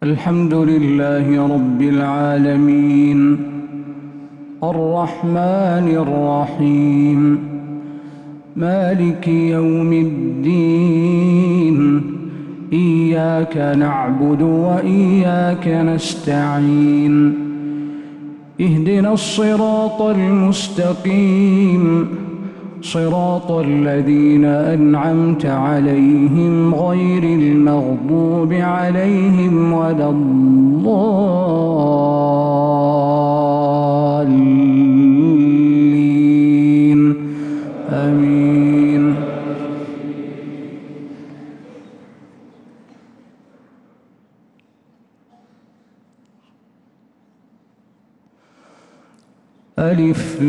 الحمد لله رب العالمين الرحمن الرحيم مالك يوم الدين إياك نعبد وإياك نستعين اهدنا الصراط المستقيم صراط الذين أنعمت عليهم غير المغضوب عليهم ولا الضالين آمين. ألف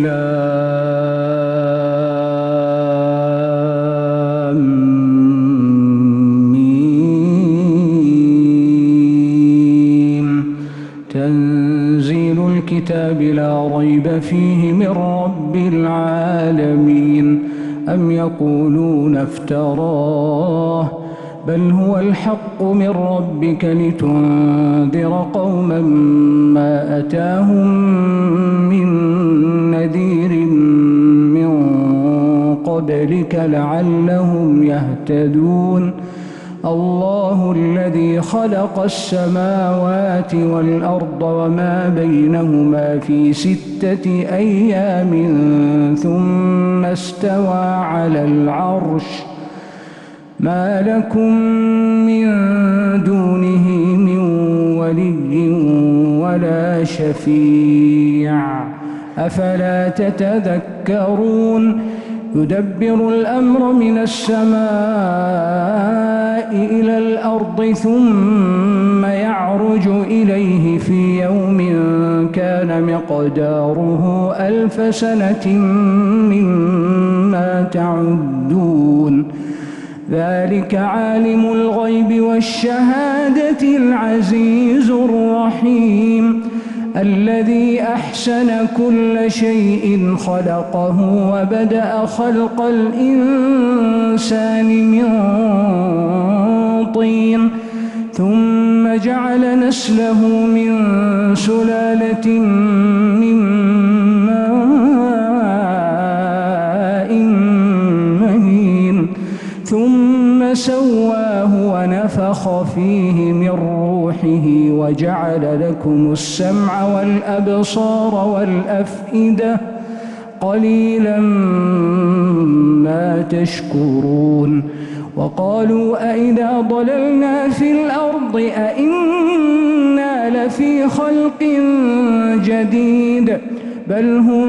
لام ميم تنزيل الكتاب لا ريب فيه من رب العالمين أم يقولون افتراه بل هو الحق من ربك لتنذر قوما ما أتاهم من نذير من قبلك لعلهم يهتدون. الله الذي خلق السماوات والأرض وما بينهما في 6 أيام ثم استوى على العرش ما لكم من دونه من ولي ولا شفيع أفلا تتذكرون. يدبر الأمر من السماء إلى الأرض ثم يعرج إليه في يوم كان مقداره 1000 سنة مما تعدون. ذلك عالم الغيب والشهادة العزيز الرحيم الذي أحسن كل شيء خلقه وبدأ خلق الإنسان من طين ثم جعل نسله من سلالة من ماء مهين ثم سواه ونفخ فيه من روحه وجعل لكم السمع والأبصار والأفئدة قليلا ما تشكرون. وقالوا أئذا ضللنا في الأرض أئنا لفي خلق جديد بل هم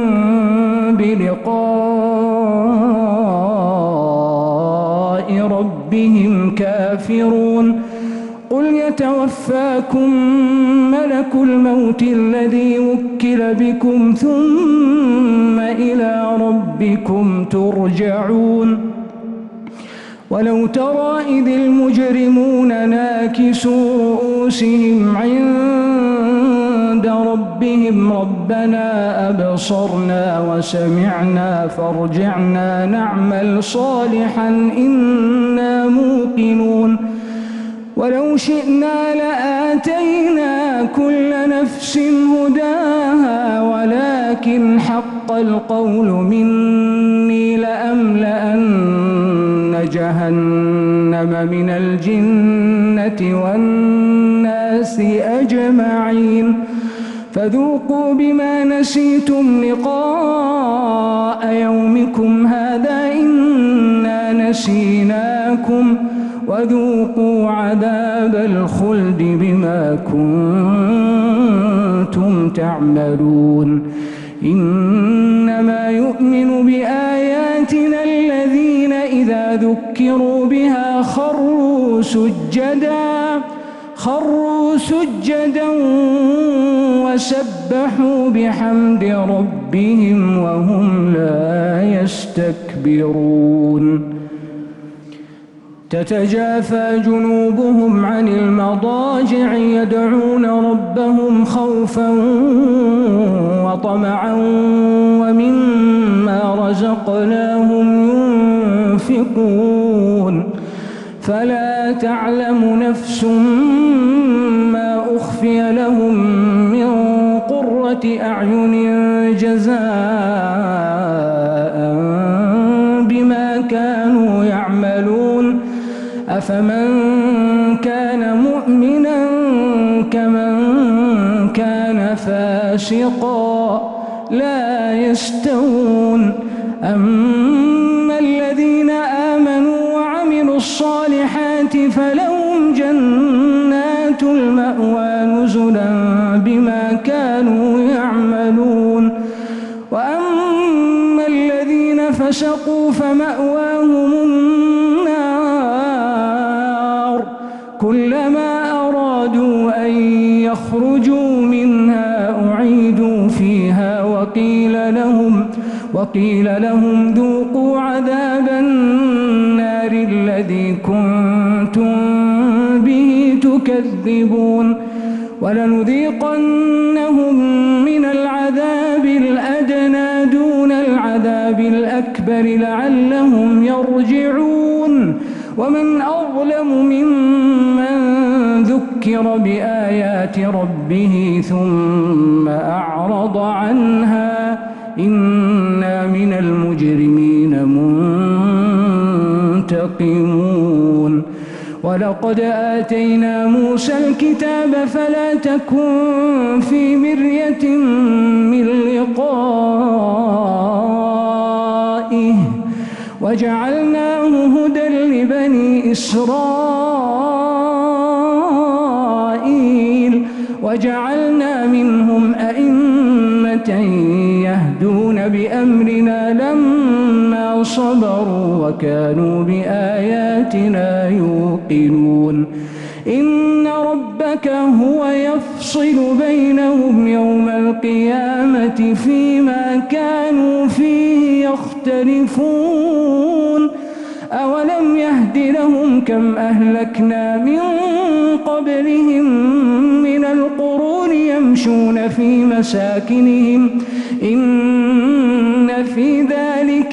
بلقاء ربهم كافرون. قل يتوفاكم ملك الموت الذي وكل بكم ثم إلى ربكم ترجعون. ولو ترى إذ المجرمون ناكسوا رؤوسهم عند ربهم ربنا أبصرنا وسمعنا فارجعنا نعمل صالحا إنا موقنون. ولو شئنا لآتينا كل نفس هداها ولكن حق القول مني لأملأن جهنم من الجنة والناس أجمعين. فذوقوا بما نسيتم لقاء يومكم هذا إنا نسيناكم وذوقوا عذاب الخلد بما كنتم تعملون. إنما يؤمن بآياتنا الذين إذا ذكروا بها خروا سجدا وسبحوا بحمد ربهم وهم لا يستكبرون. تتجافى جنوبهم عن المضاجع يدعون ربهم خوفا وطمعا ومما رزقناهم ينفقون. فلا تعلم نفس ما أعين جزاء بما كانوا يعملون أفمن كان مؤمنا كمن كان فاسقا لا يستوون أما الذين آمنوا وعملوا الصالحات فلهم جنات المأوى نزلا بما كانوا يعملون وأما الذين فسقوا فمأواهم النار كلما أرادوا أن يخرجوا منها أعيدوا فيها وقيل لهم ذوقوا عذاب النار الذي كنتم به تكذبون ولنذيقنهم من العذاب الأدنى دون العذاب الأكبر لعلهم يرجعون ومن أظلم ممن ذكر بآيات ربه ثم أعرض عنها إنا من المجرمين منتقمون ولقد آتينا موسى الكتاب فلا تكن في مرية من لقائه وجعلناه هدى لبني إسرائيل وجعلنا منهم أئمة يهدون بأمرنا لما صبروا وكانوا بآياتنا يوقنون إن ربك هو يفصل بينهم يوم القيامة فيما كانوا فيه يختلفون أولم يهد لهم كم أهلكنا من قبلهم من القرون يمشون في مساكنهم إن في ذلك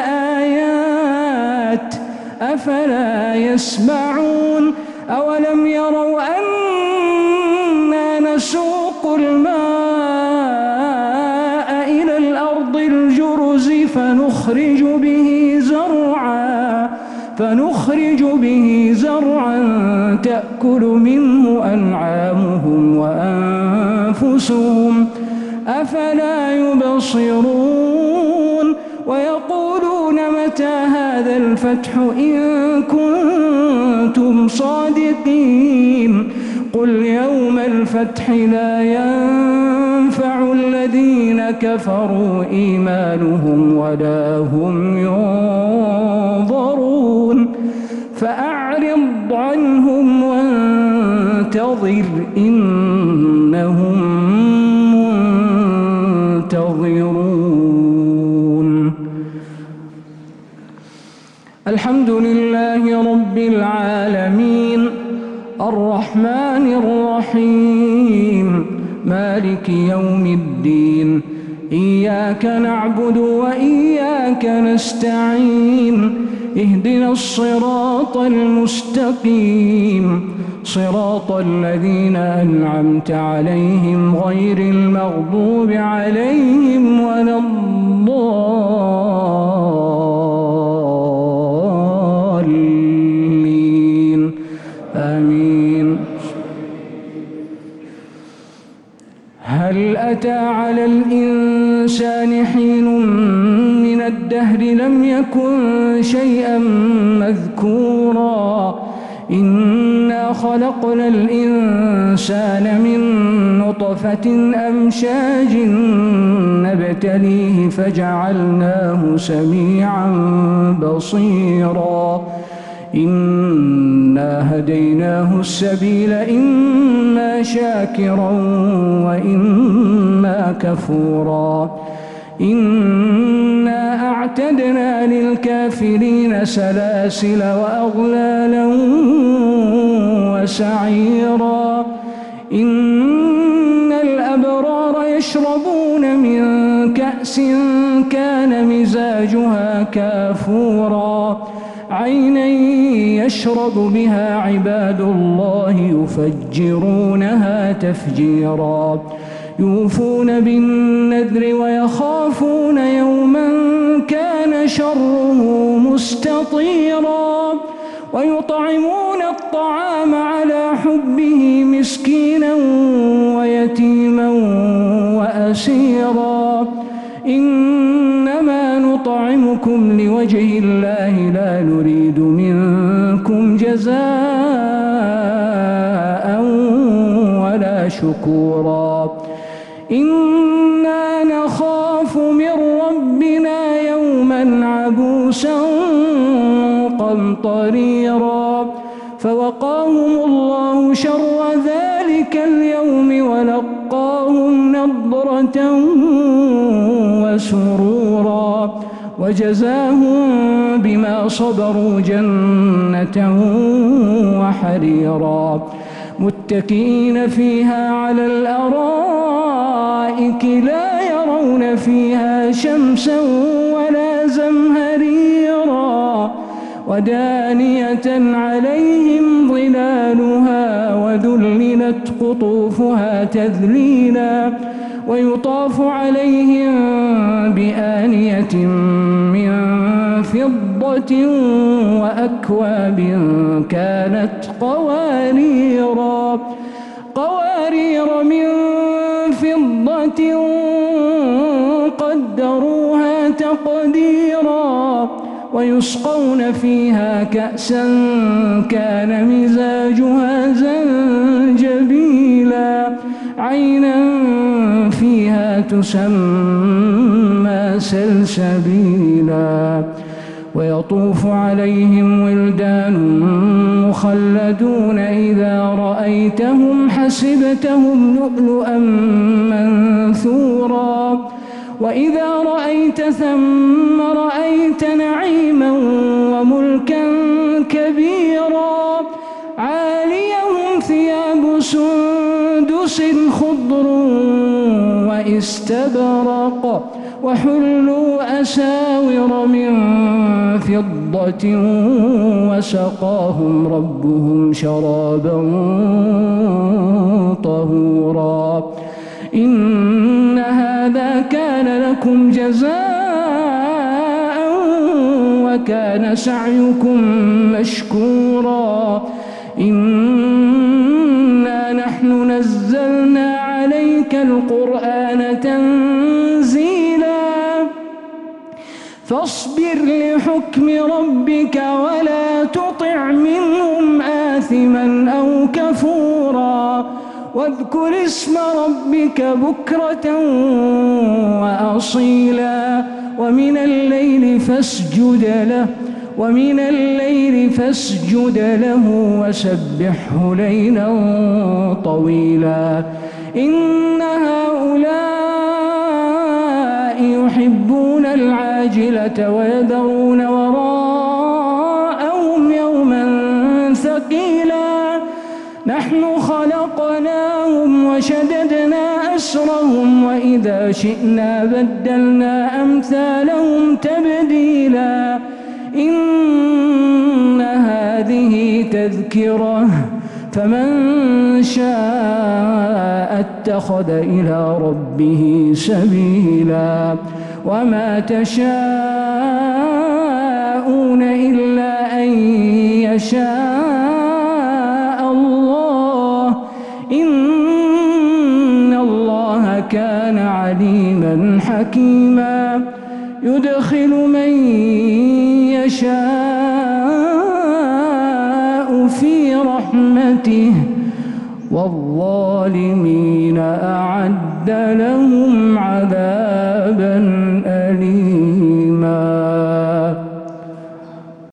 لآيات أفلا يسمعون أولم يروا أنا نسوق الماء إلى الأرض الجرز فنخرج به زرعا تأكل منه أنعامهم وأنفسهم أفلا يبصرون ويقولون متى هذا الفتح إن كنتم صادقين قل يوم الفتح لا ينفع الذين كفروا إيمانهم ولا هم ينظرون فأعرض عنهم وانتظر إنهم منتظرون الحمد لله رب العالمين الرحمن الرحيم مالك يوم الدين إياك نعبد وإياك نستعين اهدنا الصراط المستقيم صراط الذين أنعمت عليهم غير المغضوب عليهم ولا الضالين آمين. هل أتى على الإنسان حين من الدهر لم يكن شيئا مذكورا إنا خلقنا الإنسان من نطفة أمشاج نبتليه فجعلناه سميعا بصيرا إنا هديناه السبيل إما شاكرا وإما كفورا إنا أعتدنا للكافرين سلاسل وأغلالا وسعيرا إن الأبرار يشربون من كأس كان مزاجها كافورا عينا يشرب بها عباد الله يفجرونها تفجيرا يوفون بالنذر ويخافون يوما كان شره مستطيرا ويطعمون الطعام على حبه مسكينا ويتيما وأسيرا إنما نطعمكم لوجه الله لا نريد منكم جزاء ولا شكورا إنا نخاف من ربنا يوما عبوسا قمطريرا فوقاهم الله شر ذلك اليوم ولقاهم نضرة وسرورا وجزاهم بما صبروا جنة وحريرا متكئين فيها على الأرائك لا يرون فيها شمسا ولا زمهريرا ودانية عليهم ظلالها وذللت قطوفها تذليلا ويطاف عليهم بآنية من فضة وأكواب كانت قوارير من فضة قدروها تقديرا ويسقون فيها كأسا كان مزاجها زنجبيلا عينا فيها تسمى سلسبيلا ويطوف عليهم ولدان مخلدون إذا رأيتهم حسبتهم لؤلؤا منثورا وإذا رأيت ثم رأيت نعيما وملكا كبيرا عاليهم ثياب سندس خضر واستبرق وحلوا أساور من فضة وسقاهم ربهم شرابا طهورا إن هذا كان لكم جزاء وكان سعيكم مشكورا إنا نحن نزلنا عليك القرآن تنزيلا فاصبر لحكم ربك ولا تطع منهم آثما أو كفورا واذكر اسم ربك بكرة وأصيلا ومن الليل فاسجد له وسبحه ليلا طويلا إن هؤلاء يحبون العاجلة ويذرون وراءهم يوما ثقيلا نحن خلقناهم وشددنا أسرهم وإذا شئنا بدلنا أمثالهم تبديلا إن هذه تذكرة فمن شاء اتخذ إلى ربه سبيلا وما تشاءون إلا أن يشاء الله إن الله كان عليما حكيما يدخل من يشاء في رحمته والظالمين أعد لهم عذابا أليما.